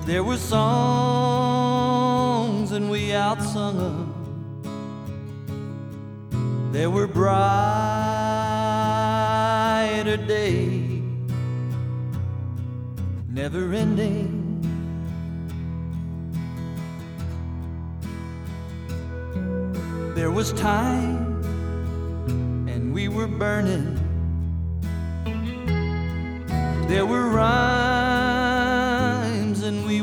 There were songs and we outsung 'em. There were brighter days, never ending. There was time and we were burning. There were rhymes